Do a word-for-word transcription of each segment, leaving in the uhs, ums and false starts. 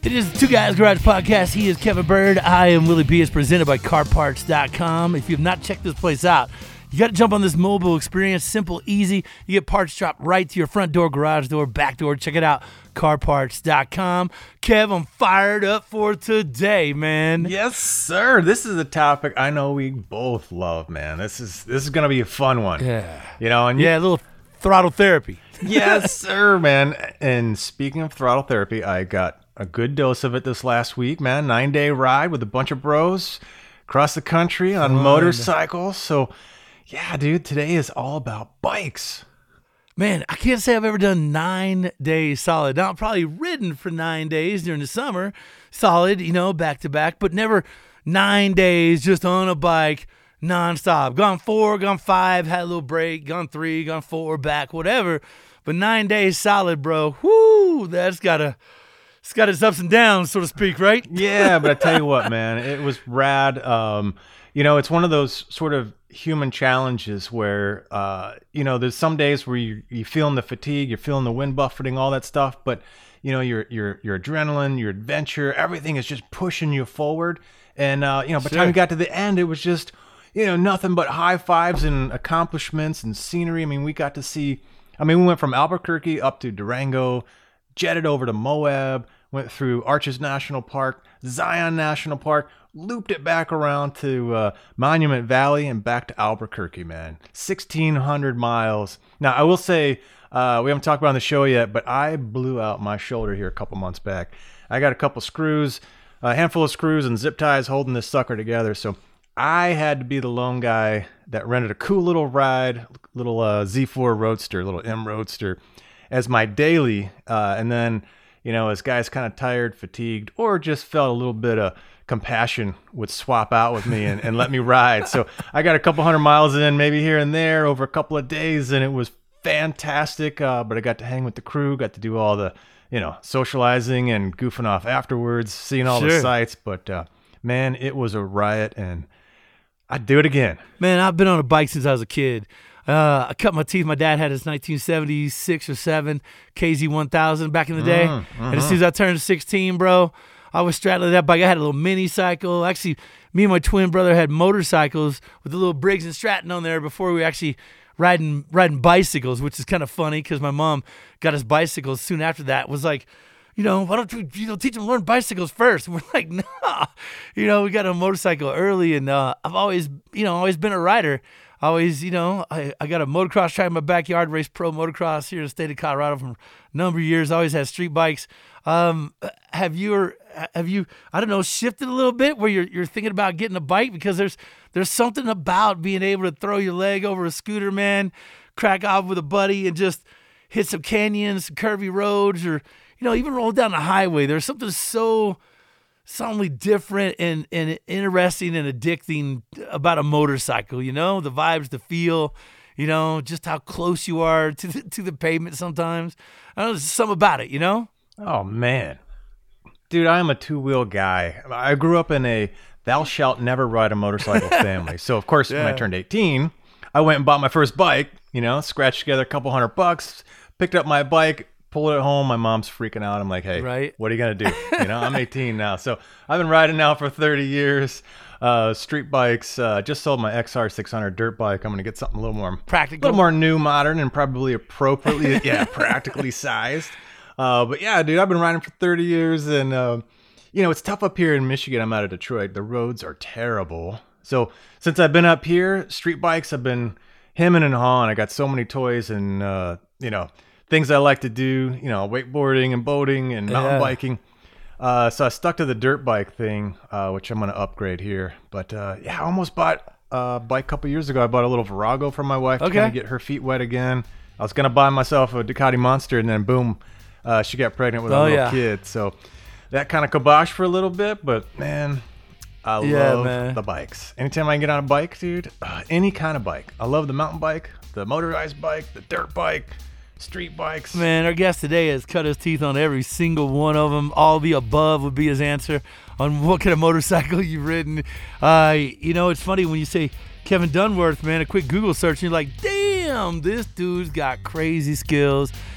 It is the Two Guys Garage Podcast. He is Kevin Bird. I am Willie B. It's presented by car parts dot com. If you have not checked this place out, you got to jump on this mobile experience. Simple, easy. You get parts dropped right to your front door, garage door, back door. Check it out, car parts dot com. Kev, I'm fired up for today, man. Yes, sir. This is a topic I know we both love, man. This is this is gonna be a fun one. Yeah. You know, and you, Yeah, a little throttle therapy. yes, sir, man. And speaking of throttle therapy, I got a good dose of it this last week, man. Nine day ride with a bunch of bros across the country on Fun. motorcycles. So, yeah, dude, today is all about bikes. Man, I can't say I've ever done nine days solid. Now, I've probably ridden for nine days during the summer, solid, you know, back to back, but never nine days just on a bike nonstop. Gone four, gone five, had a little break, gone three, gone four, back, whatever. But nine days solid, bro. Whoo, that's got a... It's got its ups and downs, so to speak, right? Yeah, but I tell you what, man, it was rad. Um, you know, it's one of those sort of human challenges where, uh, you know, there's some days where you, you're feeling the fatigue, you're feeling the wind buffeting, all that stuff. But, you know, your your your adrenaline, your adventure, everything is just pushing you forward. And, uh, you know, by the Sure. time you got to the end, it was just, you know, nothing but high fives and accomplishments and scenery. I mean, we got to see, I mean, we went from Albuquerque up to Durango, jetted over to Moab, went through Arches National Park, Zion National Park, looped it back around to uh, Monument Valley and back to Albuquerque, man. sixteen hundred miles. Now, I will say, uh, we haven't talked about it on the show yet, but I blew out my shoulder here a couple months back. I got a couple screws, a handful of screws and zip ties holding this sucker together. So I had to be the lone guy that rented a cool little ride, little uh, Z four Roadster, little M Roadster, as my daily. Uh, and then... You know, as guys kind of tired, fatigued, or just felt a little bit of compassion would swap out with me and, and let me ride. So I got a couple hundred miles in, maybe here and there over a couple of days, and it was fantastic. Uh, but I got to hang with the crew, got to do all the, you know, socializing and goofing off afterwards, seeing all Sure. the sights. But, uh, man, it was a riot, and I'd do it again. Man, I've been on a bike since I was a kid. Uh, I cut my teeth. My dad had his nineteen seventy-six or seven K Z one thousand back in the day. Mm, And as soon as I turned sixteen, bro, I was straddling that bike. I had a little mini cycle. Actually, me and my twin brother had motorcycles with the little Briggs and Stratton on there before we actually riding riding bicycles, which is kind of funny because my mom got us bicycles soon after that. Was like, you know, why don't you, you know, teach them to learn bicycles first? And we're like, nah. You know, we got a motorcycle early, and uh, I've always, you know, always been a rider. Always, you know, I, I got a motocross track in my backyard, race pro motocross here in the state of Colorado for a number of years. Always had street bikes. Um, have you, or have you, I don't know, shifted a little bit where you're you're thinking about getting a bike? Because there's there's something about being able to throw your leg over a scooter, man, crack off with a buddy and just hit some canyons, some curvy roads, or, you know, even roll down the highway. There's something so... something different and, and interesting and addicting about a motorcycle, you know, the vibes, the feel, you know, just how close you are to the, to the pavement sometimes. I don't know, there's something about it, you know? Oh, man. Dude, I am a two-wheel guy. I grew up in a thou shalt never ride a motorcycle family. So, of course, when I Yeah. turned eighteen, I went and bought my first bike, you know, scratched together a couple hundred bucks, picked up my bike, pulled it home. My mom's freaking out. I'm like, hey, Right. what are you going to do? You know, I'm eighteen now. So I've been riding now for thirty years. Uh, street bikes. Uh, just sold my X R six hundred dirt bike. I'm going to get something a little more Practical. a little more new, modern, and probably appropriately, yeah, practically sized. Uh, but yeah, dude, I've been riding for thirty years, and uh, you know, it's tough up here in Michigan. I'm out of Detroit. The roads are terrible. So since I've been up here, street bikes have been hemming and hawing. I got so many toys and uh, you know, things I like to do. You know, wakeboarding and boating and mountain Yeah. biking. Uh, so I stuck to the dirt bike thing, uh, which I'm going to upgrade here. But uh, yeah, I almost bought a bike a couple years ago. I bought a little Virago for my wife Okay. to kind of get her feet wet again. I was going to buy myself a Ducati Monster, and then boom, uh, she got pregnant with a Oh, little yeah. kid. So that kind of kiboshed for a little bit, but man, I Yeah, love man. the bikes. Anytime I can get on a bike, dude, uh, any kind of bike. I love the mountain bike, the motorized bike, the dirt bike, street bikes. Man, our guest today has cut his teeth on every single one of them. All the above would be his answer on what kind of motorcycle you've ridden. Uh, you know, it's funny when you say Kevin Dunworth, man, a quick Google search, and you're like, damn, this dude's got crazy skills.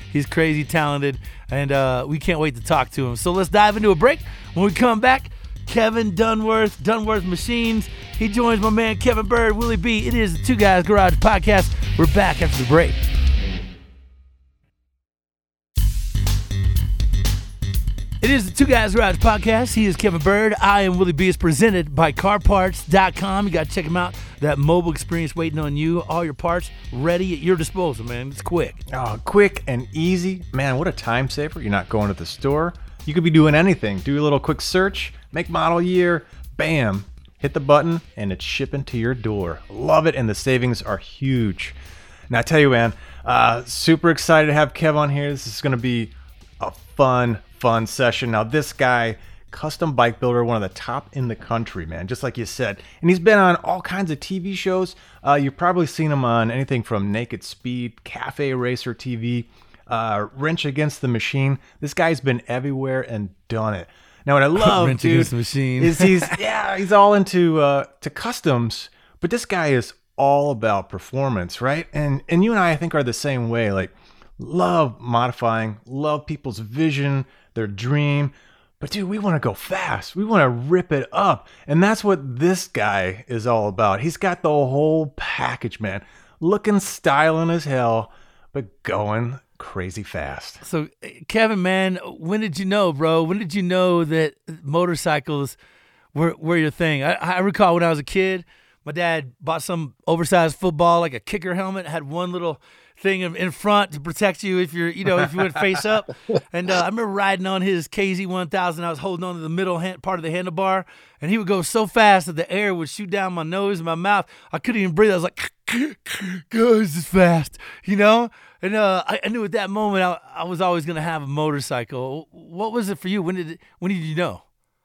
He's crazy talented, and uh, we can't wait to talk to him. So let's dive into a break. When we come back, Kevin Dunworth, Dunworth Machines. He joins my man Kevin Bird, Willie B. It is the Two Guys Garage Podcast. We're back after the break. It is the Two Guys Garage Podcast. He is Kevin Bird. I am Willie B. It's presented by car parts dot com. You got to check him out. That mobile experience waiting on you. All your parts ready at your disposal, man. It's quick. Oh, quick and easy. Man, what a time saver. You're not going to the store. You could be doing anything. Do a little quick search, make, model, year, bam. Hit the button, and it's shipping to your door. Love it, and the savings are huge. Now, I tell you, man, uh, super excited to have Kev on here. This is going to be a fun, fun session. Now, this guy, custom bike builder, one of the top in the country, man, just like you said. And he's been on all kinds of T V shows. Uh, you've probably seen him on anything from Naked Speed, Cafe Racer T V, uh, Wrench Against the Machine. This guy's been everywhere and done it. Now, what I love, Wrench dude, Against the Machine. is he's yeah, he's all into uh, to customs, but this guy is all about performance, right? And and you and I, I think, are the same way. Like, love modifying, love people's vision, their dream. But dude, we want to go fast. We want to rip it up. And that's what this guy is all about. He's got the whole package, man. Looking styling as hell, but going crazy fast. So, Kevin, man, when did you know, bro? When did you know that motorcycles were, were your thing? I, I recall when I was a kid, my dad bought some oversized football, like a kicker helmet, had one little thing in front to protect you if you're, you know, if you went face up. And uh, I remember riding on his K Z one thousand. I was holding on to the middle hand, part of the handlebar, and he would go so fast that the air would shoot down my nose and my mouth. I couldn't even breathe. I was like, "Go, this is fast," you know. And uh, I, I knew at that moment I, I was always going to have a motorcycle. What was it for you? When did it, when did you know?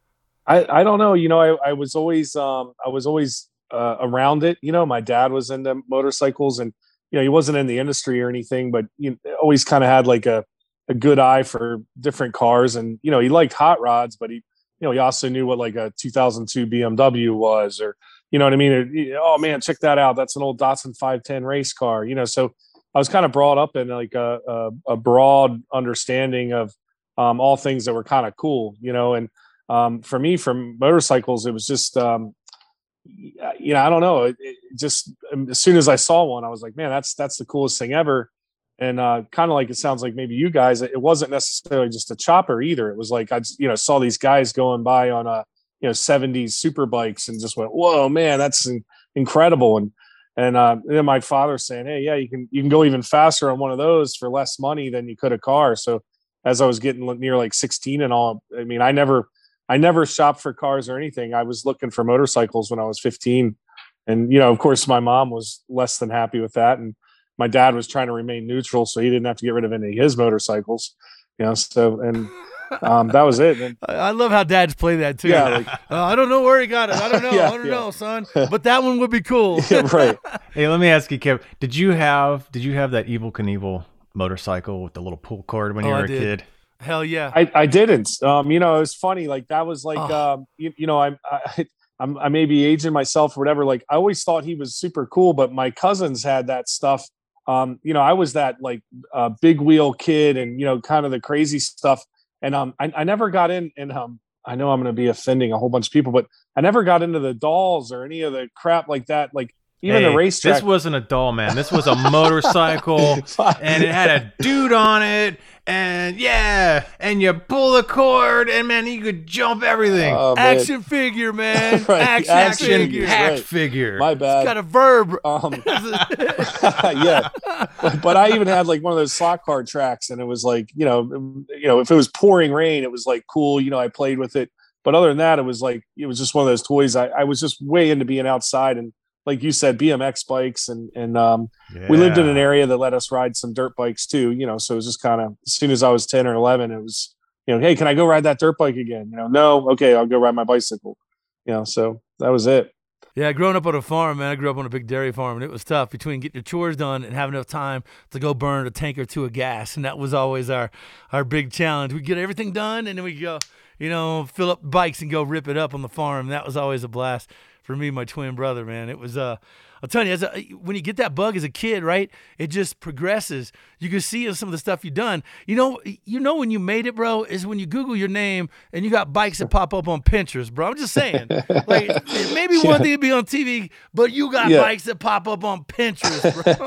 I, I don't know. You know, I, I was always um, I was always uh, around it. You know, my dad was into motorcycles, and you know, he wasn't in the industry or anything, but you know, always kind of had like a, a good eye for different cars. And, you know, he liked hot rods, but he, you know, he also knew what like a two thousand two B M W was, or, you know what I mean? It, oh man, check that out. That's an old Datsun five ten race car, you know? So I was kind of brought up in like a, a, a broad understanding of um, all things that were kind of cool, you know? And um, for me, from motorcycles, it was just, um, you know, I don't know. It, it just as soon as I saw one, I was like, man, that's that's the coolest thing ever. And uh, kind of like it sounds like maybe you guys, it wasn't necessarily just a chopper either. It was like I, you know, saw these guys going by on a you know seventies super bikes and just went, whoa, man, that's in- incredible. And and, uh, and then my father saying, hey, yeah, you can you can go even faster on one of those for less money than you could a car. So as I was getting near like sixteen and all, I mean, I never. I never shopped for cars or anything. I was looking for motorcycles when I was fifteen. And, you know, of course, my mom was less than happy with that. And my dad was trying to remain neutral, so he didn't have to get rid of any of his motorcycles. You know, so, and um, that was it. And, I love how dads play that too. Yeah, like, uh, I don't know where he got it. I don't know. Yeah, I don't yeah. know, son. But that one would be cool. yeah, right. Hey, let me ask you, Kev, did you have did you have that Evel Knievel motorcycle with the little pull cord when you Oh, were I a did. kid? Hell yeah. I, I didn't. Um, you know, it was funny. Like that was like, Oh. um, you, you know, I'm, I, I'm, I may be aging myself or whatever. Like I always thought he was super cool, but my cousins had that stuff. Um, you know, I was that like uh, big wheel kid and, you know, kind of the crazy stuff. And um, I, I never got in and um, I know I'm going to be offending a whole bunch of people, but I never got into the dolls or any of the crap like that. Like even Hey, the racetrack. This wasn't a doll, man. This was a motorcycle, and it had a dude on it, and yeah, and you pull the cord, and man, you could jump everything. Oh, man. Action figure, man. Right, Action, action figure. Action right. figure. My bad. It's got a verb. Um, yeah, but, but I even had like one of those slot car tracks, and it was like you know, you know, if it was pouring rain, it was like cool. You know, I played with it, but other than that, it was like it was just one of those toys. I, I was just way into being outside, and like you said, B M X bikes, and and um, Yeah. we lived in an area that let us ride some dirt bikes too. You know, so it was just kind of as soon as I was ten or eleven, it was you know, hey, can I go ride that dirt bike again? You know, no, okay, I'll go ride my bicycle. You know, so that was it. Yeah, growing up on a farm, man, I grew up on a big dairy farm, and it was tough between getting your chores done and having enough time to go burn a tank or two of gas, and that was always our, our big challenge. We'd get everything done, and then we'd go, you know, fill up bikes and go rip it up on the farm. That was always a blast. for me, and my twin brother, man. It was uh, I'll tell you, as a, when you get that bug as a kid, right? It just progresses. You can see in some of the stuff you've done. You know, you know when you made it, bro, is when you Google your name and you got bikes that pop up on Pinterest, bro. I'm just saying, like maybe one thing to be on T V, but you got yeah. bikes that pop up on Pinterest, bro.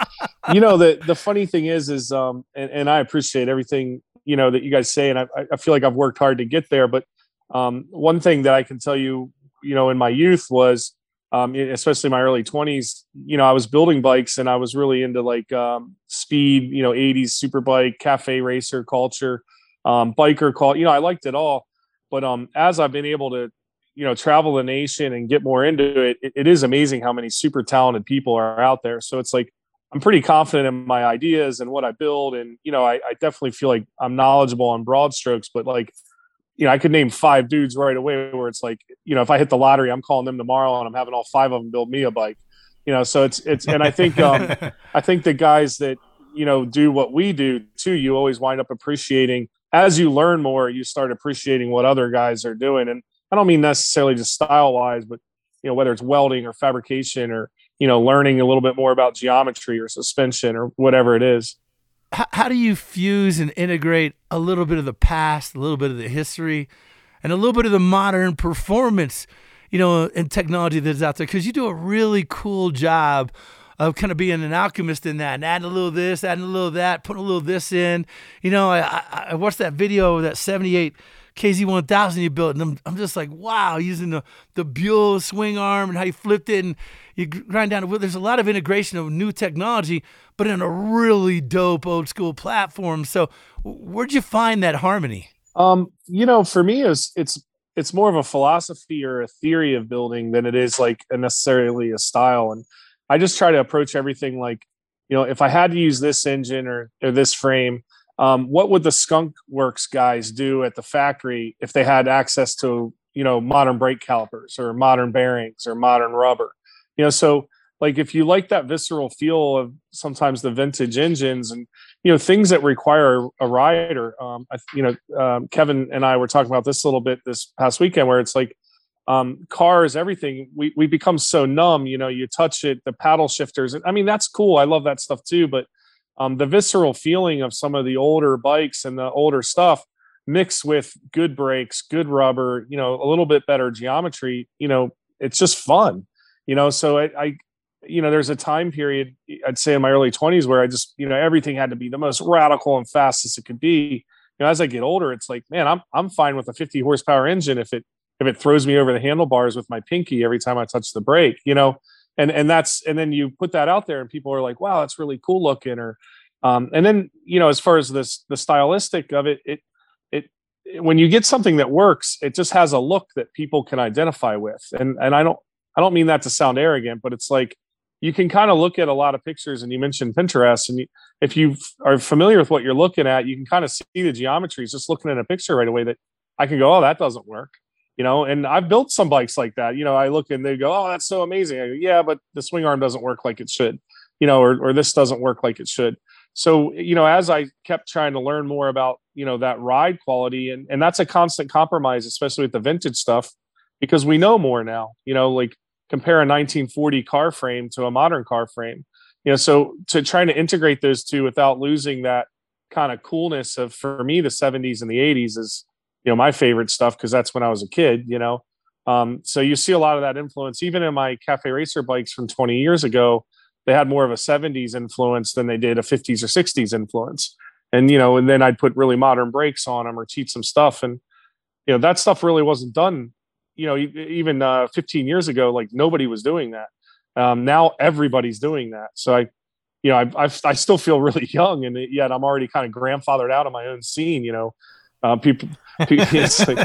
You know, the the funny thing is, is um, and, and I appreciate everything you know that you guys say, and I I feel like I've worked hard to get there, but um, one thing that I can tell you, you know, in my youth was. Um, especially my early twenties, you know, I was building bikes and I was really into like um, speed, you know, eighties super bike, cafe racer culture, um, biker call. You know, I liked it all. But um, as I've been able to, you know, travel the nation and get more into it, it, it is amazing how many super talented people are out there. So it's like I'm pretty confident in my ideas and what I build. And, you know, I, I definitely feel like I'm knowledgeable on broad strokes, but like, you know, I could name five dudes right away where it's like, you know, if I hit the lottery, I'm calling them tomorrow and I'm having all five of them build me a bike, you know, so it's, it's, and I think, um, I think the guys that, you know, do what we do too, you always wind up appreciating as you learn more, you start appreciating what other guys are doing. And I don't mean necessarily just style wise, but, you know, whether it's welding or fabrication or, you know, learning a little bit more about geometry or suspension or whatever it is. How, how do you fuse and integrate a little bit of the past, a little bit of the history, and a little bit of the modern performance, you know, and technology that's out there? Because you do a really cool job of kind of being an alchemist in that and adding a little of this, adding a little of that, putting a little of this in. You know, I, I, I watched that video of that seventy-eight K Z one thousand you built, and I'm, I'm just like, wow, using the, the Buell swing arm and how you flipped it and you grind down the wheel. There's a lot of integration of new technology, but in a really dope old school platform. So where'd you find that harmony? Um, you know, for me, it's, it's, it's more of a philosophy or a theory of building than it is like a necessarily a style. And I just try to approach everything like, you know, if I had to use this engine or, or this frame, um, what would the Skunk Works guys do at the factory if they had access to, you know, modern brake calipers or modern bearings or modern rubber? You know, so like if you like that visceral feel of sometimes the vintage engines and, you know, things that require a rider, um, I, you know, um, Kevin and I were talking about this a little bit this past weekend where it's like um, cars, everything, we, we become so numb, you know, you touch it, the paddle shifters. I mean, that's cool. I love that stuff too. But um, the visceral feeling of some of the older bikes and the older stuff mixed with good brakes, good rubber, you know, a little bit better geometry, you know, it's just fun. You know, so I, I, you know, there's a time period, I'd say in my early twenties where I just, you know, everything had to be the most radical and fast as it could be. You know, as I get older, it's like, man, I'm, I'm fine with a fifty horsepower engine if it, if it throws me over the handlebars with my pinky every time I touch the brake, you know, and, and that's, and then you put that out there and people are like, wow, that's really cool looking. Or, um, and then, you know, as far as this, the stylistic of it, it, it, when you get something that works, it just has a look that people can identify with. And, and I don't, I don't mean that to sound arrogant, but it's like you can kind of look at a lot of pictures, and you mentioned Pinterest, and you, if you are familiar with what you're looking at, you can kind of see the geometries just looking at a picture right away that I can go, oh, that doesn't work, you know. And I've built some bikes like that, you know. I look and they go, oh, that's so amazing. I go, yeah, but the swing arm doesn't work like it should, you know, or or this doesn't work like it should. So, you know, as I kept trying to learn more about, you know, that ride quality, and and that's a constant compromise, especially with the vintage stuff, because we know more now, you know, like compare a nineteen forty car frame to a modern car frame, you know, so to trying to integrate those two without losing that kind of coolness of, for me, the seventies and the eighties is, you know, my favorite stuff, because that's when I was a kid, you know. Um, so you see a lot of that influence, even in my Cafe Racer bikes from twenty years ago, they had more of a seventies influence than they did a fifties or sixties influence. And, you know, and then I'd put really modern brakes on them or cheat some stuff. And, you know, that stuff really wasn't done. You know, even uh, fifteen years ago, like nobody was doing that. Um, now everybody's doing that. So I, you know, I, I've, I still feel really young, and yet I'm already kind of grandfathered out of my own scene. You know, uh, people. It's like,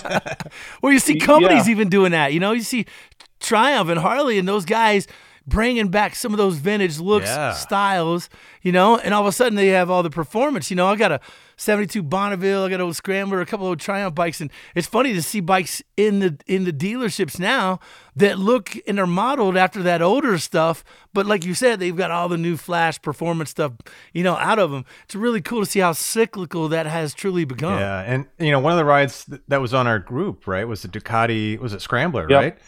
well, you see companies yeah. even doing that. You know, you see Triumph and Harley and those guys bringing back some of those vintage looks, Yeah. styles. You know, and all of a sudden they have all the performance. You know, I got a seventy-two Bonneville, I got an old Scrambler, a couple of Triumph bikes, and it's funny to see bikes in the in the dealerships now that look and are modeled after that older stuff, but like you said, they've got all the new flash performance stuff, you know, out of them. It's really cool to see how cyclical that has truly become. Yeah, and you know, one of the rides th- that was on our group, right, was the Ducati, was it Scrambler, Yep. right?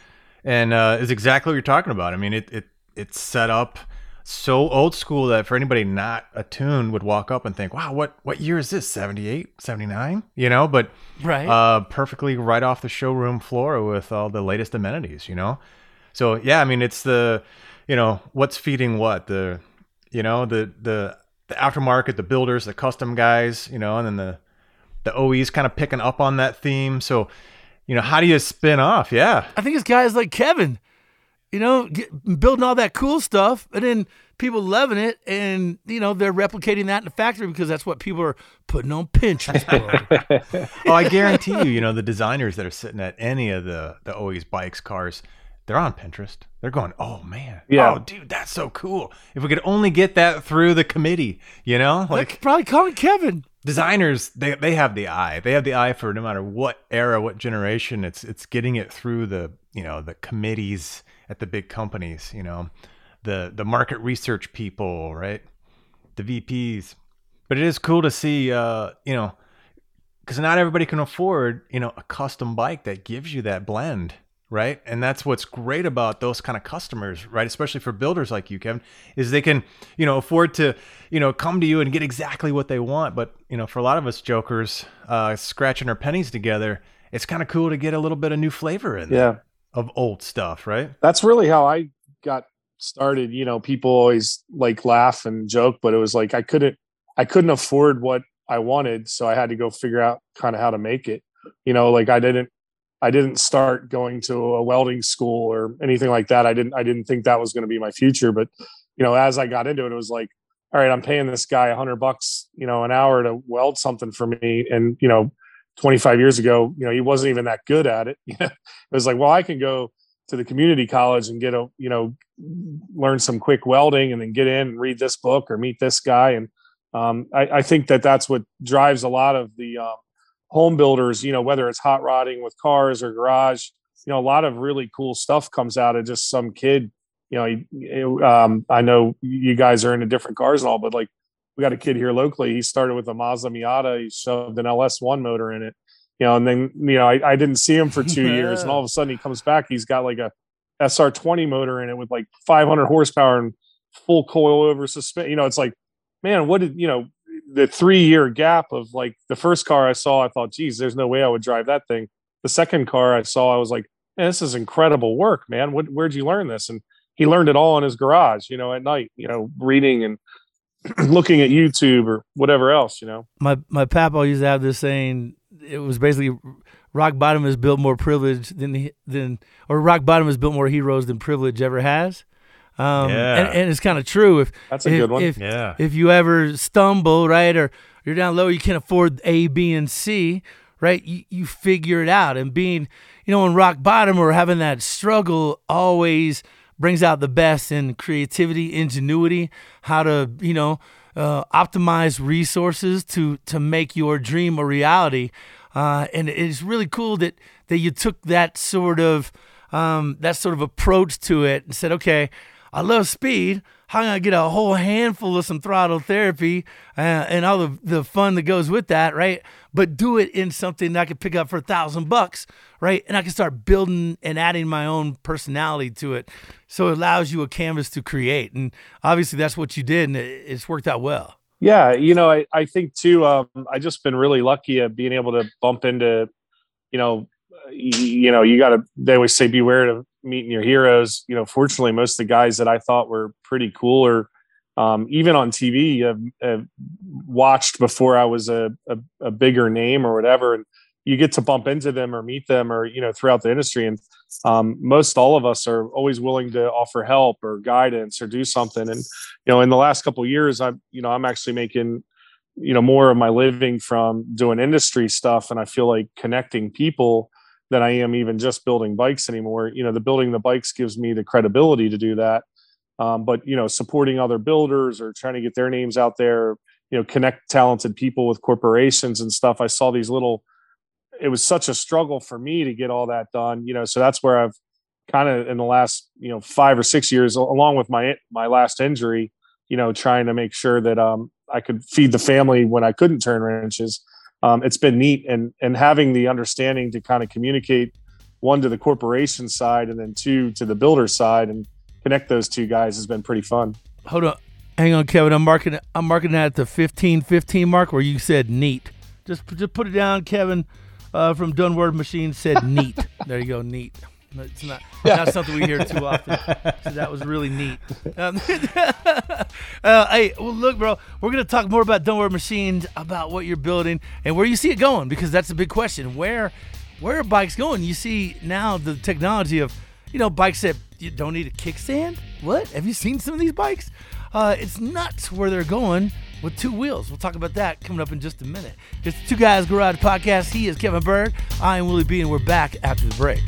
and uh, is exactly what you're talking about. I mean, it it it's set up so old school that for anybody not attuned would walk up and think, wow, what what year is this? seventy-eight, seventy-nine? You know, but Right. uh, perfectly right off the showroom floor with all the latest amenities, you know? So, yeah, I mean, it's the, you know, what's feeding what? The, you know, the, the, the aftermarket, the builders, the custom guys, you know, and then the, the O Es kind of picking up on that theme. So, you know, how do you spin off? Yeah. I think it's guys like Kevin, you know, get, building all that cool stuff, and then people loving it, and, you know, they're replicating that in the factory because that's what people are putting on Pinterest, bro. Oh, I guarantee you, you know, the designers that are sitting at any of the, the O Es, bikes, cars, they're on Pinterest. They're going, oh, man. Yeah. Oh, dude, that's so cool. If we could only get that through the committee, you know? Like, Like, probably calling Kevin. designers, they they have the eye. They have the eye for no matter what era, what generation. It's it's getting it through the, you know, the committees at the big companies, you know, the the market research people, right? The V Ps. But it is cool to see, uh, you know, because not everybody can afford, you know, a custom bike that gives you that blend, right? And that's what's great about those kind of customers, right? Especially for builders like you, Kevin, is they can, you know, afford to, you know, come to you and get exactly what they want. But, you know, for a lot of us jokers, uh, scratching our pennies together, it's kind of cool to get a little bit of new flavor in there Yeah. of old stuff, right? That's really how I got started. You know, people always like laugh and joke, but it was like I couldn't I couldn't afford what I wanted, so I had to go figure out kind of how to make it. You know, like I didn't I didn't start going to a welding school or anything like that. I didn't I didn't think that was going to be my future, but you know, as I got into it, it was like, all right, I'm paying this guy a hundred bucks, you know, an hour to weld something for me, and you know, twenty-five years ago, you know, he wasn't even that good at it. You know, it was like, well, I can go to the community college and get a, you know, learn some quick welding and then get in and read this book or meet this guy. And um, I, I think that that's what drives a lot of the um, home builders, you know, whether it's hot rodding with cars or garage, you know, a lot of really cool stuff comes out of just some kid, you know, he, he, um, I know you guys are into different cars and all, but like we got a kid here locally. He started with a Mazda Miata. He shoved an L S one motor in it, you know, and then, you know, I, I didn't see him for two years and all of a sudden he comes back. He's got like a S R twenty motor in it with like five hundred horsepower and full coil over suspension. You know, it's like, man, what did, you know, the three year gap of like the first car I saw, I thought, geez, there's no way I would drive that thing. The second car I saw, I was like, man, this is incredible work, man. What, where'd you learn this? And he learned it all in his garage, you know, at night, you know, reading and looking at YouTube or whatever else, you know. My my papa used to have this saying. It was basically rock bottom has built more privilege than than or rock bottom has built more heroes than privilege ever has. Um, Yeah. and, and it's kind of true. If That's a if, good one. If, Yeah. if you ever stumble, right, or you're down low, you can't afford A, B, and C, right? You you figure it out. And being, you know, on rock bottom or having that struggle always brings out the best in creativity, ingenuity, how to, you know, uh, optimize resources to to make your dream a reality. Uh, and it's really cool that that you took that sort of um, that sort of approach to it and said, okay, I love speed. How can I get a whole handful of some throttle therapy uh, and all the, the fun that goes with that, right? But do it in something that I could pick up for a thousand bucks, right? And I can start building and adding my own personality to it. So it allows you a canvas to create. And obviously that's what you did, and it, it's worked out well. Yeah, you know, I, I think too, um, I just been really lucky at being able to bump into, you know, you, you know, you got to, they always say beware of meeting your heroes. You know, fortunately, most of the guys that I thought were pretty cool or um, even on T V have, have watched before I was a, a, a bigger name or whatever. And you get to bump into them or meet them or, you know, throughout the industry. And um, most all of us are always willing to offer help or guidance or do something. And, you know, in the last couple of years, I'm, you know, I'm actually making, you know, more of my living from doing industry stuff. And I feel like connecting people than I am even just building bikes anymore. You know, the building the bikes gives me the credibility to do that. Um, but, you know, supporting other builders or trying to get their names out there, you know, connect talented people with corporations and stuff. I saw these little, it was such a struggle for me to get all that done, you know, so that's where I've kind of in the last, you know, five or six years, along with my, my last injury, you know, trying to make sure that um, I could feed the family when I couldn't turn wrenches. Um, it's been neat and, and having the understanding to kind of communicate one to the corporation side and then two to the builder side, and connect those two guys has been pretty fun. Hold on. Hang on, Kevin. I'm marking I'm marking that at the fifteen fifteen mark where you said neat. Just just put it down, Kevin uh, from Done Word Machine said neat. There you go, neat. It's not, not something we hear too often. So that was really neat. Um, uh, hey, well, look, bro, we're going to talk more about Done Word Machines, about what you're building and where you see it going, because that's a big question. Where where are bikes going? You see now the technology of, you know, bikes that you don't need a kickstand. What? Have you seen some of these bikes? Uh, it's nuts where they're going with two wheels. We'll talk about that coming up in just a minute. It's the Two Guys Garage Podcast. He is Kevin Bird. I am Willie B, and we're back after the break.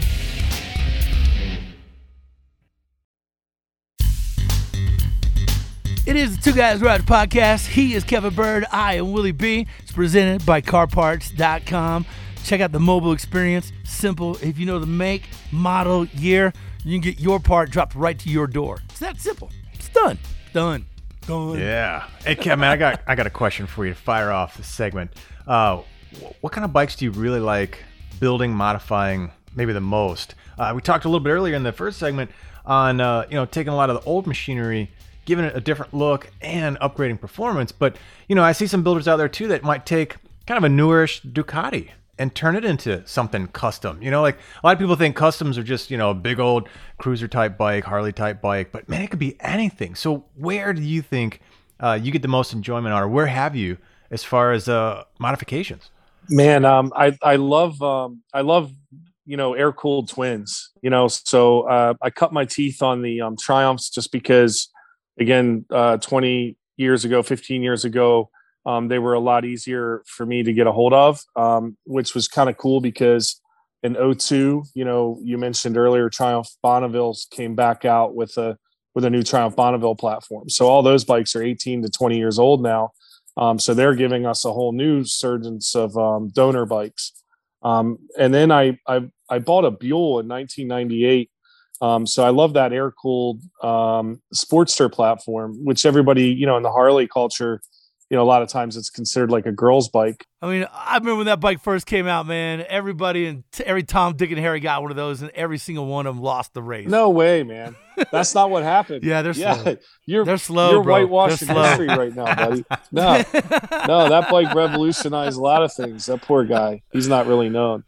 It is the Two Guys Garage Podcast. He is Kevin Bird. I am Willie B. It's presented by car parts dot com. Check out the mobile experience. Simple. If you know the make, model, year, you can get your part dropped right to your door. It's that simple. It's done. Done. Done. Yeah. Hey, Kevin, I got I got a question for you to fire off this segment. Uh, what kind of bikes do you really like building, modifying, maybe the most? Uh, we talked a little bit earlier in the first segment on uh, you know taking a lot of the old machinery, giving it a different look and upgrading performance. But, you know, I see some builders out there too that might take kind of a newish Ducati and turn it into something custom. You know, like a lot of people think customs are just, you know, a big old cruiser type bike, Harley type bike, but man, it could be anything. So where do you think uh, you get the most enjoyment on, or where have you as far as uh, modifications? Man, um, I, I love, um, I love, you know, air cooled twins, you know, so uh, I cut my teeth on the um, Triumphs just because, again, uh, twenty years ago, fifteen years ago, um, they were a lot easier for me to get a hold of, um, which was kind of cool because in oh two, you know, you mentioned earlier, Triumph Bonneville's came back out with a with a new Triumph Bonneville platform. So all those bikes are eighteen to twenty years old now. Um, so they're giving us a whole new surgence of um, donor bikes. Um, and then I, I I bought a Buell in nineteen ninety-eight. Um, so I love that air-cooled um, Sportster platform, which everybody, you know, in the Harley culture, you know, a lot of times it's considered like a girl's bike. I mean, I remember when that bike first came out, man. Everybody and t- every Tom, Dick, and Harry got one of those, and every single one of them lost the race. No way, man. That's not what happened. Yeah, they're yeah, slow. You're, they're slow, You're bro. whitewashing history right now, buddy. No, no, that bike revolutionized a lot of things. That poor guy. He's not really known.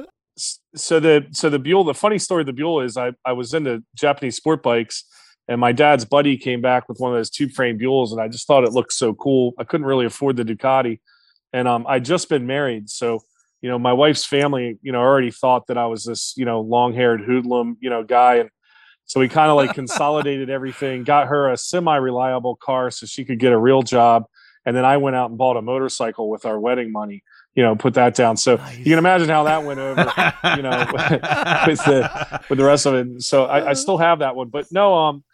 So the so the Buell, the funny story of the Buell is I, I was into Japanese sport bikes, and my dad's buddy came back with one of those tube frame Buells, and I just thought it looked so cool. I couldn't really afford the Ducati, and um I'd just been married, so you know my wife's family you know already thought that I was this you know long haired hoodlum you know guy, and so we kind of like consolidated everything, got her a semi reliable car so she could get a real job, and then I went out and bought a motorcycle with our wedding money. You know, put that down. So nice. You can imagine how that went over, you know, with the with the rest of it. So I, I still have that one, but no, um,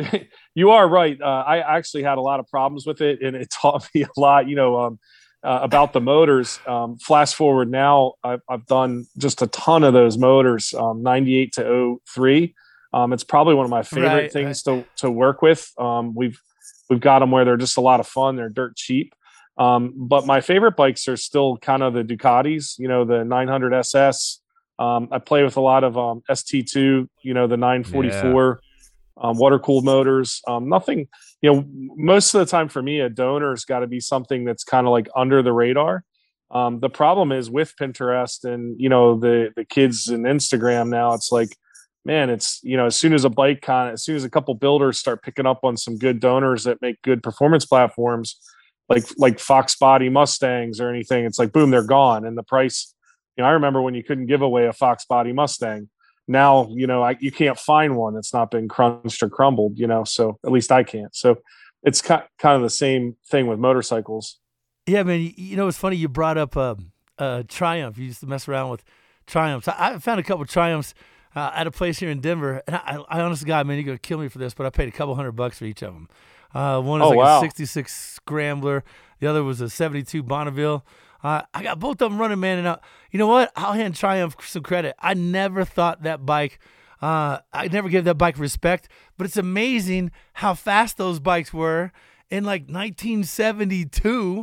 you are right. Uh, I actually had a lot of problems with it, and it taught me a lot, you know, um, uh, about the motors. Um, flash forward now, I've, I've done just a ton of those motors, um, ninety-eight to oh three. Um, it's probably one of my favorite right, things right. to to work with. Um, we've we've got them where they're just a lot of fun. They're dirt cheap. Um, but my favorite bikes are still kind of the Ducatis, you know, the nine hundred S S. Um, I play with a lot of um, S T two, you know, the nine forty-four yeah. um, water cooled motors. Um, nothing, you know, most of the time for me, a donor's got to be something that's kind of like under the radar. Um, the problem is with Pinterest and, you know, the, the kids and Instagram now, it's like, man, it's, you know, as soon as a bike kind of, as soon as a couple builders start picking up on some good donors that make good performance platforms, like like Fox Body Mustangs or anything, it's like, boom, they're gone. And the price, you know, I remember when you couldn't give away a Fox Body Mustang. Now, you know, I, you can't find one that's not been crunched or crumbled, you know, so at least I can't. So it's kind of the same thing with motorcycles. Yeah, man, you know, it's funny you brought up uh, uh, Triumph. You used to mess around with Triumphs. I, I found a couple of Triumphs uh, at a place here in Denver. And I, I honestly, God, man, you're going to kill me for this, but I paid a couple hundred bucks for each of them. Uh, one is oh, like wow. a sixty-six Scrambler. The other was a seventy-two Bonneville. Uh, I got both of them running, man. And uh, you know what? I'll hand Triumph some credit. I never thought that bike, uh, I never gave that bike respect, but it's amazing how fast those bikes were in like nineteen seventy-two.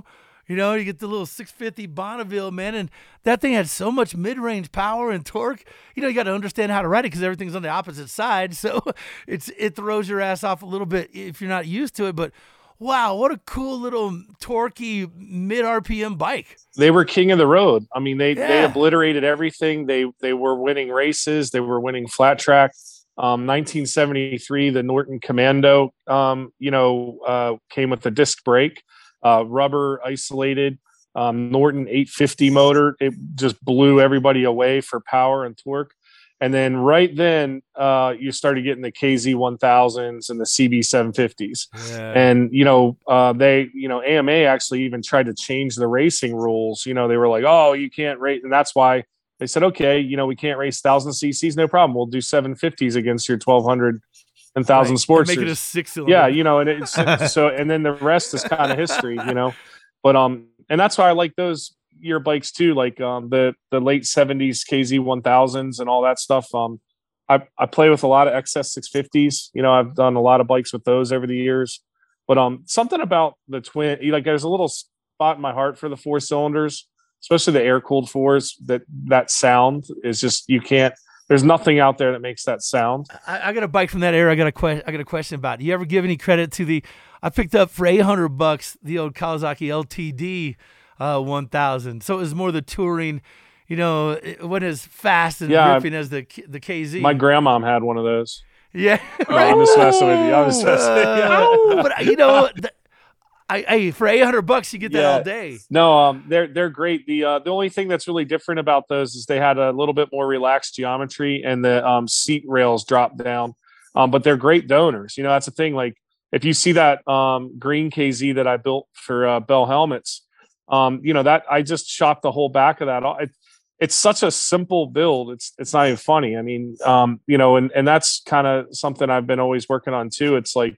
You know, you get the little six fifty Bonneville, man, and that thing had so much mid-range power and torque. You know, you got to understand how to ride it because everything's on the opposite side, so it's it throws your ass off a little bit if you're not used to it. But wow, what a cool little torquey mid-R P M bike. They were king of the road. I mean, they, Yeah. they obliterated everything. They they were winning races. They were winning flat track. Um, nineteen seventy-three, the Norton Commando, um, you know, uh, came with a disc brake, uh, rubber isolated, um, Norton eight fifty motor. It just blew everybody away for power and torque. And then right then, uh, you started getting the K Z one thousands and the C B seven fifties. Yeah. And, you know, uh, they, you know, A M A actually even tried to change the racing rules. You know, they were like, oh, you can't race. And that's why they said, okay, you know, we can't race one thousand C Cs. No problem. We'll do seven fifties against your twelve hundred and one thousand Right. sports. Make it a six cylinder. Yeah, you know, and it's so, and then the rest is kind of history, you know. But um, and that's why I like those year bikes too, like um the the late seventies K Z one thousands and all that stuff. Um, I I play with a lot of X S six fifties. You know, I've done a lot of bikes with those over the years. But um, something about the twin, like there's a little spot in my heart for the four cylinders, especially the air cooled fours. That that sound is just you can't. There's nothing out there that makes that sound. I, I got a bike from that era. I got a que- I got a question about. Do you ever give any credit to the? I picked up for eight hundred bucks the old Kawasaki L T D uh, one thousand. So it was more the touring. You know, it wasn't as fast and Yeah, ripping as the the K Z. My grandmom had one of those. yeah, No, I'm just messing with you. I'm just messing with you. Uh, but you know, th- I, I for eight hundred bucks you get that Yeah. all day. No, um, they're they're great. The uh, the only thing that's really different about those is they had a little bit more relaxed geometry and the um, seat rails drop down. Um, but they're great donors. You know, that's the thing. Like if you see that um, green K Z that I built for uh, Bell Helmets, um, you know that I just shot the whole back of that. It, it's such a simple build. It's it's not even funny. I mean, um, you know, and and that's kind of something I've been always working on too. It's like,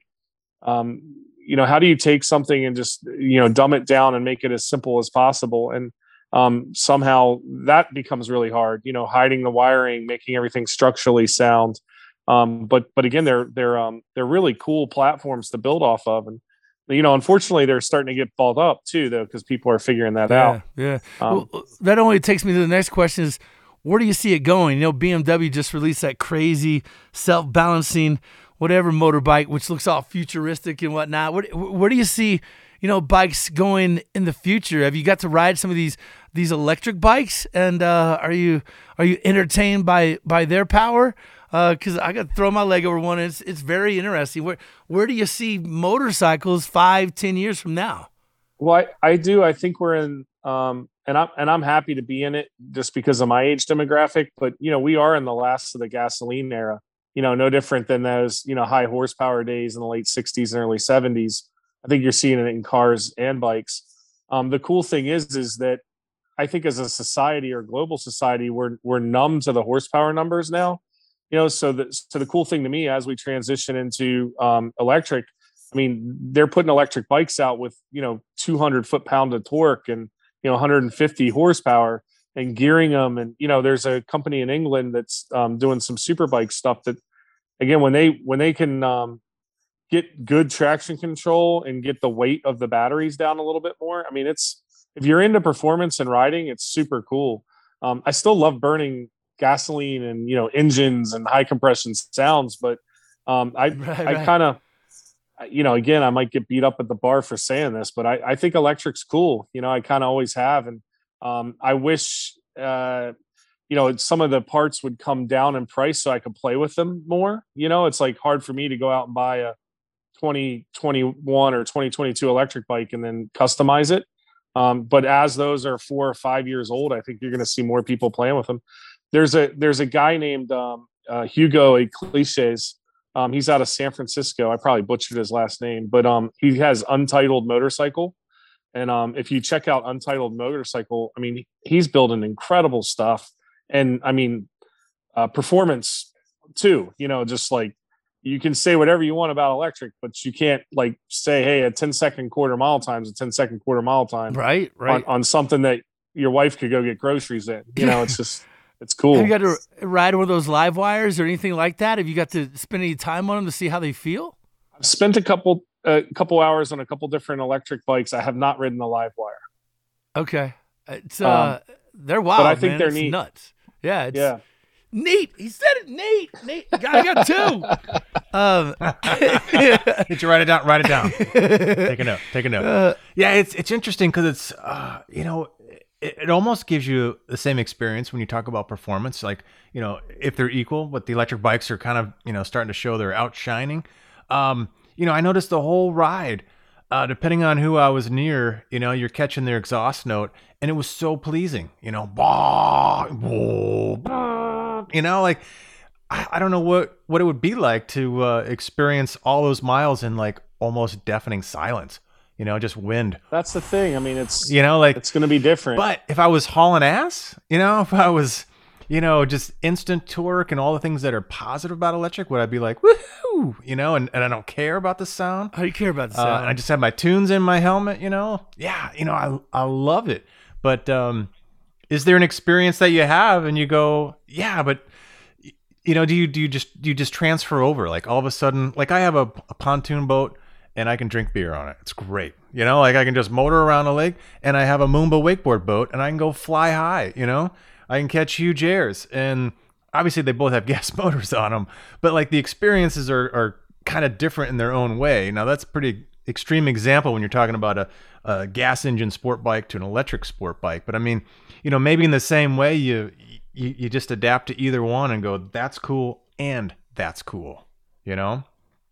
um, you know, how do you take something and just, you know, dumb it down and make it as simple as possible? And um, somehow that becomes really hard, you know, hiding the wiring, making everything structurally sound. Um, but, but again, they're, they're, um, they're really cool platforms to build off of. And, you know, unfortunately they're starting to get balled up too, though, because people are figuring that Yeah, out. yeah. Um, Well, that only takes me to the next question is, where do you see it going? You know, B M W just released that crazy self-balancing whatever motorbike, which looks all futuristic and whatnot. Where, where do you see, you know, bikes going in the future? Have you got to ride some of these these electric bikes, and uh, are you are you entertained by by their power? Because uh, I got to throw my leg over one. And it's it's very interesting. Where where do you see motorcycles five, ten years from now? Well, I, I do. I think we're in, um, and I'm and I'm happy to be in it just because of my age demographic. But you know, we are in the last of the gasoline era. You know, no different than those, you know, high horsepower days in the late sixties and early seventies. I think you're seeing it in cars and bikes. Um, the cool thing is, is that I think as a society or global society, we're we're numb to the horsepower numbers now. You know, so the so the cool thing to me as we transition into um, electric, I mean, they're putting electric bikes out with, you know, two hundred foot pound of torque and, you know, one hundred fifty horsepower and gearing them. And, you know, there's a company in England that's um, doing some super bike stuff that, again, when they, when they can um, get good traction control and get the weight of the batteries down a little bit more. I mean, it's, if you're into performance and riding, it's super cool. Um, I still love burning gasoline and, you know, engines and high compression sounds, but um, I, Right, I right. kind of, you know, again, I might get beat up at the bar for saying this, but I, I think electric's cool. You know, I kind of always have. And um, I wish, uh, you know, some of the parts would come down in price so I could play with them more. You know, it's like hard for me to go out and buy a twenty twenty-one or twenty twenty-two electric bike and then customize it. Um, but as those are four or five years old, I think you're going to see more people playing with them. There's a, there's a guy named um, uh, Hugo Iglesias. Um, he's out of San Francisco. I probably butchered his last name, but um, he has Untitled Motorcycle. And um, if you check out Untitled Motorcycle, I mean, he's building incredible stuff. And I mean, uh, performance too, you know, just like you can say whatever you want about electric, but you can't like say, hey, a ten second quarter mile time is a ten second quarter mile time Right, right. on, on something that your wife could go get groceries in. You know, it's just, it's cool. Have you got to ride one of those live wires or anything like that? Have you got to spend any time on them to see how they feel? I've spent a couple a couple hours on a couple different electric bikes. I have not ridden the live wire. Okay. It's uh, um, they're wild. But I think man. they're it's neat. Nuts. Yeah. It's yeah. Neat. He said it. Neat. Neat. I got two. um, Did you write it down? Write it down. Take a note. Take a note. Uh, yeah, it's it's interesting because it's uh, you know it, it almost gives you the same experience when you talk about performance. Like you know if they're equal, but the electric bikes are kind of you know starting to show they're outshining. Um, you know I noticed the whole ride. Uh, depending on who I was near, you know, you're catching their exhaust note, and it was so pleasing. You know, bah, bah, bah, you know, like I, I don't know what what it would be like to uh, experience all those miles in like almost deafening silence. You know, just wind. That's the thing. I mean, it's you know, like it's going to be different. But if I was hauling ass, you know, if I was, you know, just instant torque and all the things that are positive about electric, would I be like, woohoo, you know, and, and I don't care about the sound. How do you care about the sound? Uh, and I just have my tunes in my helmet, you know? Yeah, you know, I I love it. But um, is there an experience that you have and you go, yeah, but, you know, do you do you just do you just transfer over? Like all of a sudden, like I have a, a pontoon boat and I can drink beer on it. It's great. You know, like I can just motor around a lake, and I have a Moomba wakeboard boat and I can go fly high, you know? I can catch huge airs, and obviously they both have gas motors on them, but like the experiences are, are kind of different in their own way. Now that's a pretty extreme example when you're talking about a, a gas engine sport bike to an electric sport bike. But I mean, you know, maybe in the same way you, you, you just adapt to either one and go, that's cool. And that's cool, you know,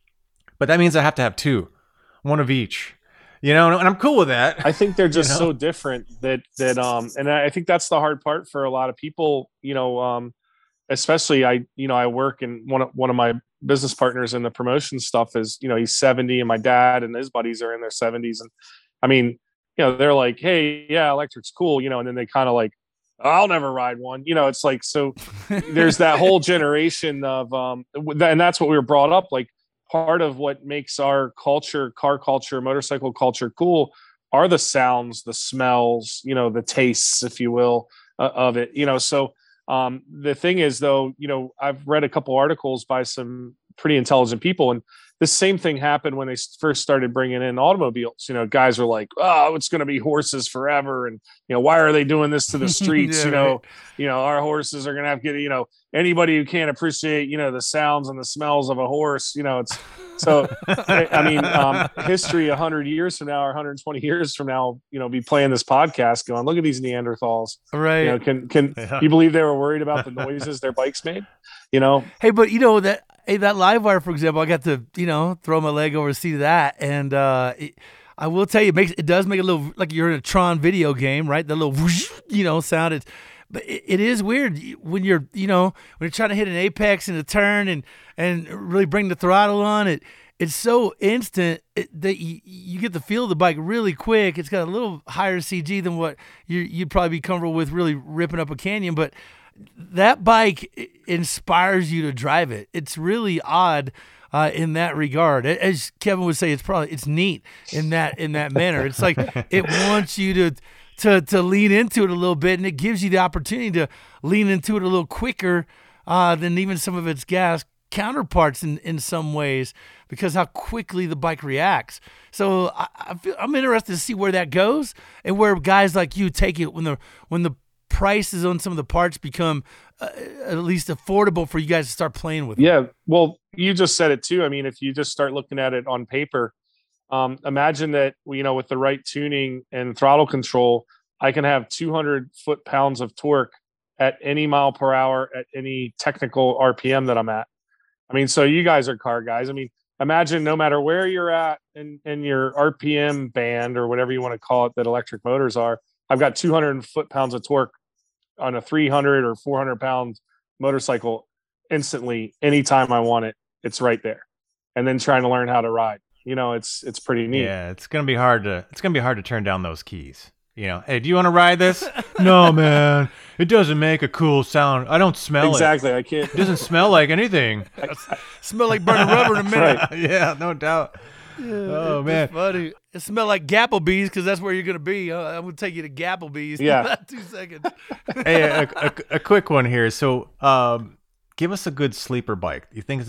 but that means I have to have two, one of each. You know, and I'm cool with that. I think they're just you know? so different that that um, and I think that's the hard part for a lot of people. You know, um, especially I, you know, I work and one of one of my business partners in the promotion stuff is, you know, he's seventy, and my dad and his buddies are in their seventies, and I mean, you know, they're like, hey, yeah, electric's cool, you know, and then they kind of like, I'll never ride one, you know. It's like so. There's that whole generation of um, and that's what we were brought up like. Part of what makes our culture, car culture, motorcycle culture cool are the sounds, the smells, you know, the tastes, if you will, uh, of it, you know. So um, the thing is, though, you know, I've read a couple articles by some pretty intelligent people, and the same thing happened when they first started bringing in automobiles. You know, guys were like, oh, it's going to be horses forever. And, you know, why are they doing this to the streets? yeah, you know, right. you know, our horses are going to have to get, you know, anybody who can't appreciate, you know, the sounds and the smells of a horse, you know, it's so, I mean, um, history a hundred years from now or one hundred twenty years from now, you know, be playing this podcast going, look at these Neanderthals. Right. You know, can, can yeah. you believe they were worried about the noises their bikes made? You know? Hey, but you know that, Hey, that live wire, for example, I got to, you know, throw my leg over to see that. And uh, it, I will tell you, it makes it does make a little, like you're in a Tron video game, right? The little, whoosh, you know, sound. It's, but it, it is weird when you're, you know, when you're trying to hit an apex in a turn and, and really bring the throttle on it. It's so instant that you, you get the feel of the bike really quick. It's got a little higher C G than what you, you'd probably be comfortable with really ripping up a canyon. But that bike inspires you to drive it. It's really odd uh, in that regard. As Kevin would say, it's probably it's neat in that in that manner. It's like it wants you to to to lean into it a little bit, and it gives you the opportunity to lean into it a little quicker uh, than even some of its gas counterparts in, in some ways, because how quickly the bike reacts. So I, I feel, I'm interested to see where that goes and where guys like you take it when the when the prices on some of the parts become uh, at least affordable for you guys to start playing with. Yeah. Well, you just said it too. I mean, if you just start looking at it on paper, um, imagine that, you know, with the right tuning and throttle control, I can have two hundred foot pounds of torque at any mile per hour at any technical R P M that I'm at. I mean, so you guys are car guys. I mean, imagine no matter where you're at in, in your R P M band or whatever you want to call it that electric motors are, I've got two hundred foot pounds of torque on a three hundred or four hundred pound motorcycle instantly, anytime I want it, it's right there. And then trying to learn how to ride, you know, it's, it's pretty neat. Yeah. It's going to be hard to, it's going to be hard to turn down those keys. You know, hey, do you want to ride this? No, man, it doesn't make a cool sound. I don't smell exactly. it. Exactly. I can't. It doesn't smell like anything. I, I smell like burning rubber in a minute. Right. Yeah, no doubt. Yeah, oh, man. Funny. It smells like Gapplebee's because that's where you're going to be. Uh, I'm going to take you to Gapplebee's yeah. in about two seconds. Hey, a, a, a quick one here. So um, give us a good sleeper bike. You think it's just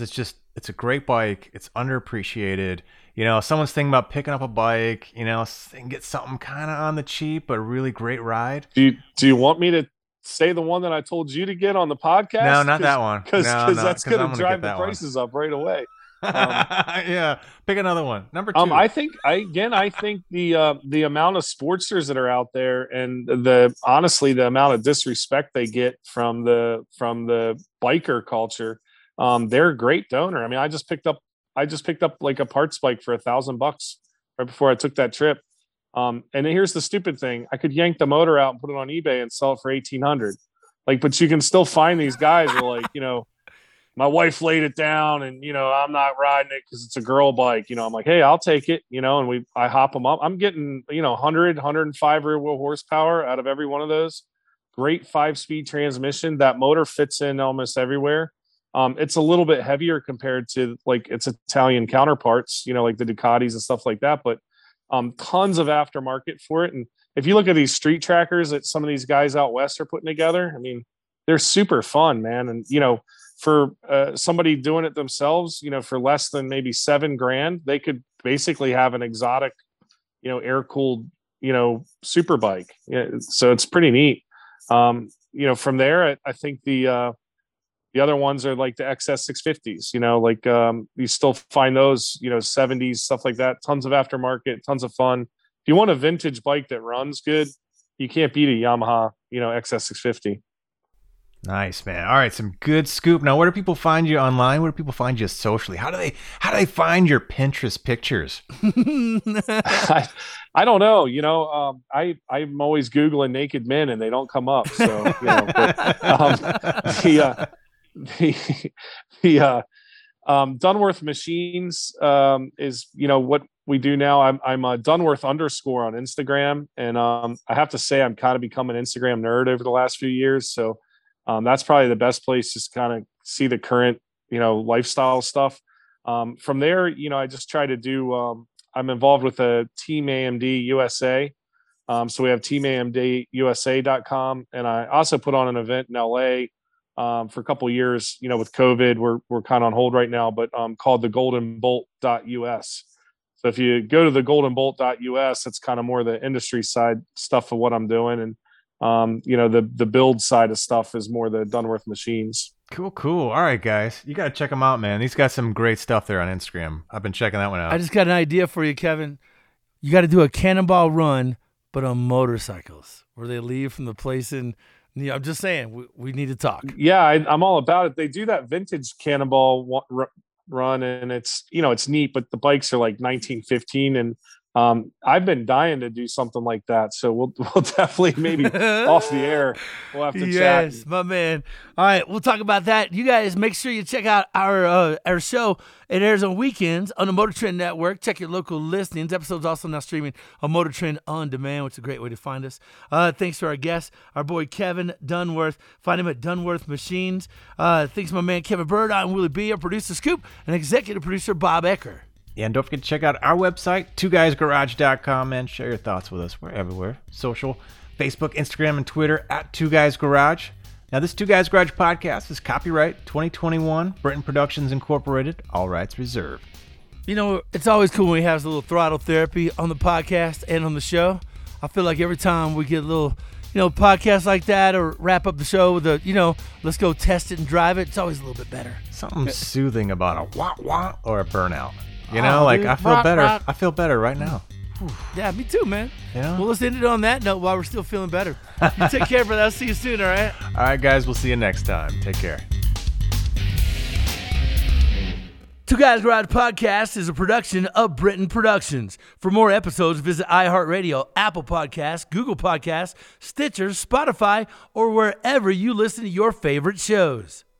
it's a great bike. It's underappreciated. You know, if someone's thinking about picking up a bike, you know, and get something kind of on the cheap, but a really great ride. Do you, do you want me to say the one that I told you to get on the podcast? No, not that one. Because no, no, that's going to drive the one. prices up right away. Um, yeah, pick another one. Number two. Um, I think I again I think the uh, the amount of sportsters that are out there, and the honestly the amount of disrespect they get from the from the biker culture, um, they're a great donor. I mean, I just picked up I just picked up like a parts bike for a thousand bucks right before I took that trip. Um, and then here's the stupid thing: I could yank the motor out and put it on eBay and sell it for eighteen hundred. Like, but you can still find these guys who are like, you know, my wife laid it down and, you know, I'm not riding it because it's a girl bike. You know, I'm like, hey, I'll take it, you know, and we, I hop them up. I'm getting, you know, one hundred, one hundred five rear wheel horsepower out of every one of those. Great five speed transmission. That motor fits in almost everywhere. Um, it's a little bit heavier compared to like its Italian counterparts, you know, like the Ducatis and stuff like that, but um, tons of aftermarket for it. And if you look at these street trackers that some of these guys out West are putting together, I mean, they're super fun, man. And, you know, for uh, somebody doing it themselves, you know, for less than maybe seven grand, they could basically have an exotic, you know, air cooled, you know, super bike. Yeah, so it's pretty neat. Um, you know, from there, I, I think the uh, the other ones are like the X S six fifties. You know, like um, you still find those, you know, seventies stuff like that. Tons of aftermarket, tons of fun. If you want a vintage bike that runs good, you can't beat a Yamaha, you know, X S six fifty. Nice, man. All right, some good scoop. Now, where do people find you online? Where do people find you socially? How do they how do they find your Pinterest pictures? I, I don't know. You know, um, I I'm always Googling naked men and they don't come up. So you know, but, um, the uh, the the uh, um, Dunworth Machines um, is you know what we do now. I'm I'm a Dunworth underscore on Instagram, and um, I have to say I'm kind of become an Instagram nerd over the last few years. So. Um, that's probably the best place to kind of see the current, you know, lifestyle stuff. Um, from there, you know, I just try to do, um, I'm involved with a Team A M D U S A. Um, so we have team A M D U S A dot com. And I also put on an event in L A um, for a couple of years, you know, with COVID, we're, we're kind of on hold right now, but um, called the golden bolt dot U S. So if you go to the golden bolt dot U S, it's kind of more the industry side stuff of what I'm doing. And, Um, you know, the the build side of stuff is more the Dunworth Machines. Cool, cool. All right, guys. You got to check them out, man. He's got some great stuff there on Instagram. I've been checking that one out. I just got an idea for you, Kevin. You got to do a cannonball run, but on motorcycles, where they leave from the place in, you know, I'm just saying, we, we need to talk. Yeah, I, I'm all about it. They do that vintage cannonball run, and it's, you know, it's neat, but the bikes are like nineteen fifteen, and Um, I've been dying to do something like that, so we'll we'll definitely maybe off the air we'll have to yes, chat. Yes, my man. All right, we'll talk about that. You guys make sure you check out our uh, our show. It airs on weekends on the Motor Trend Network. Check your local listings. Episodes also now streaming on Motor Trend On Demand, which is a great way to find us. Uh, thanks to our guest, our boy Kevin Dunworth. Find him at Dunworth Machines. Uh, thanks to my man Kevin Bird. I'm Willie B, our producer Scoop, and executive producer Bob Ecker. Yeah, and don't forget to check out our website, two guys garage dot com, and share your thoughts with us. We're everywhere. Social, Facebook, Instagram, and Twitter at two guys garage. Now, this two guys garage podcast is copyright twenty twenty-one, Britain Productions Incorporated, all rights reserved. You know, it's always cool when we have a little throttle therapy on the podcast and on the show. I feel like every time we get a little, you know, podcast like that or wrap up the show with a, you know, let's go test it and drive it, it's always a little bit better. Something soothing about a wah wah or a burnout. You know, oh, like dude. I feel rock, better. Rock. I feel better right now. Yeah, me too, man. You know? Well, let's end it on that note while we're still feeling better. You take care, brother. I'll see you soon, all right? All right, guys. We'll see you next time. Take care. Two Guys Garage Podcast is a production of Britain Productions. For more episodes, visit iHeartRadio, Apple Podcasts, Google Podcasts, Stitcher, Spotify, or wherever you listen to your favorite shows.